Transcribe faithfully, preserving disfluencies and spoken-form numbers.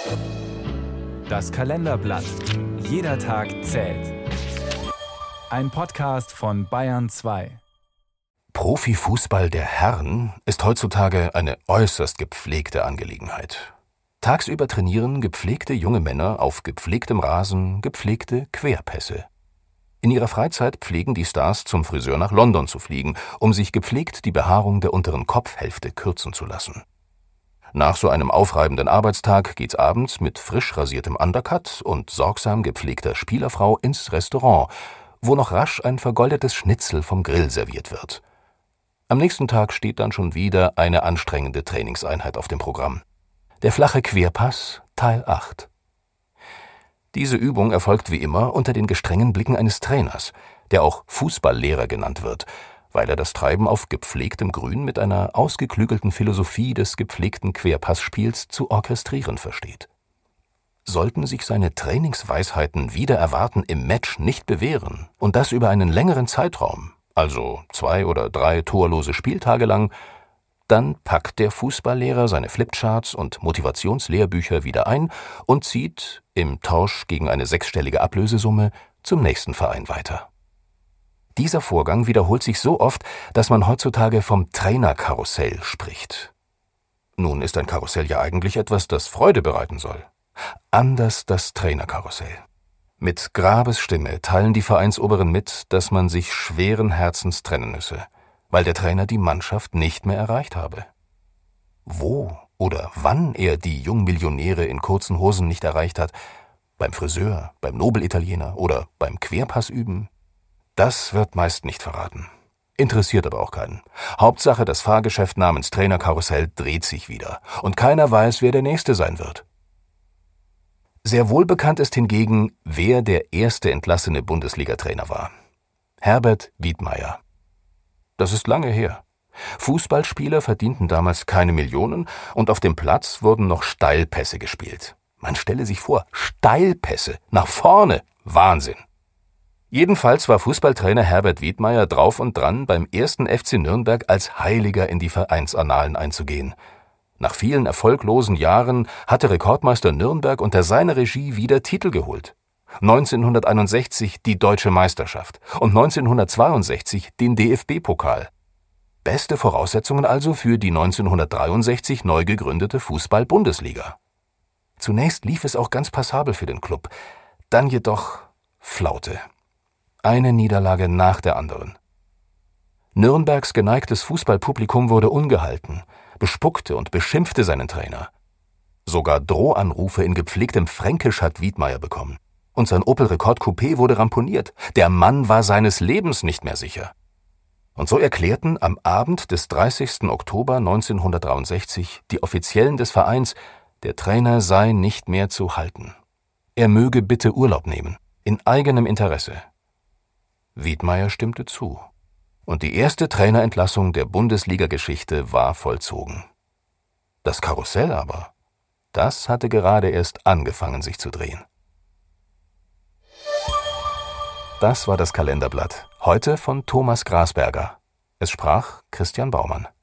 Das Kalenderblatt. Jeder Tag zählt. Ein Podcast von Bayern zwei. Profifußball der Herren ist heutzutage eine äußerst gepflegte Angelegenheit. Tagsüber trainieren gepflegte junge Männer auf gepflegtem Rasen gepflegte Querpässe. In ihrer Freizeit pflegen die Stars zum Friseur nach London zu fliegen, um sich gepflegt die Behaarung der unteren Kopfhälfte kürzen zu lassen. Nach so einem aufreibenden Arbeitstag geht's abends mit frisch rasiertem Undercut und sorgsam gepflegter Spielerfrau ins Restaurant, wo noch rasch ein vergoldetes Schnitzel vom Grill serviert wird. Am nächsten Tag steht dann schon wieder eine anstrengende Trainingseinheit auf dem Programm. Der flache Querpass, Teil acht. Diese Übung erfolgt wie immer unter den gestrengen Blicken eines Trainers, der auch Fußballlehrer genannt wird, weil er das Treiben auf gepflegtem Grün mit einer ausgeklügelten Philosophie des gepflegten Querpassspiels zu orchestrieren versteht. Sollten sich seine Trainingsweisheiten wider Erwarten im Match nicht bewähren, und das über einen längeren Zeitraum, also zwei oder drei torlose Spieltage lang, dann packt der Fußballlehrer seine Flipcharts und Motivationslehrbücher wieder ein und zieht, im Tausch gegen eine sechsstellige Ablösesumme, zum nächsten Verein weiter. Dieser Vorgang wiederholt sich so oft, dass man heutzutage vom Trainerkarussell spricht. Nun ist ein Karussell ja eigentlich etwas, das Freude bereiten soll. Anders das Trainerkarussell. Mit Grabesstimme teilen die Vereinsoberen mit, dass man sich schweren Herzens trennen müsse, weil der Trainer die Mannschaft nicht mehr erreicht habe. Wo oder wann er die Jungmillionäre in kurzen Hosen nicht erreicht hat, beim Friseur, beim Nobelitaliener oder beim Querpassüben, das wird meist nicht verraten. Interessiert aber auch keinen. Hauptsache, das Fahrgeschäft namens Trainerkarussell dreht sich wieder und keiner weiß, wer der Nächste sein wird. Sehr wohl bekannt ist hingegen, wer der erste entlassene Bundesliga-Trainer war. Herbert Wiedmaier. Das ist lange her. Fußballspieler verdienten damals keine Millionen und auf dem Platz wurden noch Steilpässe gespielt. Man stelle sich vor, Steilpässe, nach vorne, Wahnsinn. Jedenfalls war Fußballtrainer Herbert Wiedmaier drauf und dran, beim ersten F C Nürnberg als Heiliger in die Vereinsannalen einzugehen. Nach vielen erfolglosen Jahren hatte Rekordmeister Nürnberg unter seiner Regie wieder Titel geholt. neunzehnhunderteinundsechzig die Deutsche Meisterschaft und neunzehnhundertzweiundsechzig den D F B-Pokal. Beste Voraussetzungen also für die neunzehnhundertdreiundsechzig neu gegründete Fußball-Bundesliga. Zunächst lief es auch ganz passabel für den Klub, dann jedoch Flaute. Eine Niederlage nach der anderen. Nürnbergs geneigtes Fußballpublikum wurde ungehalten, bespuckte und beschimpfte seinen Trainer. Sogar Drohanrufe in gepflegtem Fränkisch hat Wiedmaier bekommen. Und sein Opel Rekord Coupé wurde ramponiert. Der Mann war seines Lebens nicht mehr sicher. Und so erklärten am Abend des dreißigsten Oktober neunzehnhundertdreiundsechzig die Offiziellen des Vereins, der Trainer sei nicht mehr zu halten. Er möge bitte Urlaub nehmen, in eigenem Interesse. Wiedmaier stimmte zu. Und die erste Trainerentlassung der Bundesliga-Geschichte war vollzogen. Das Karussell aber, das hatte gerade erst angefangen, sich zu drehen. Das war das Kalenderblatt, heute von Thomas Grasberger. Es sprach Christian Baumann.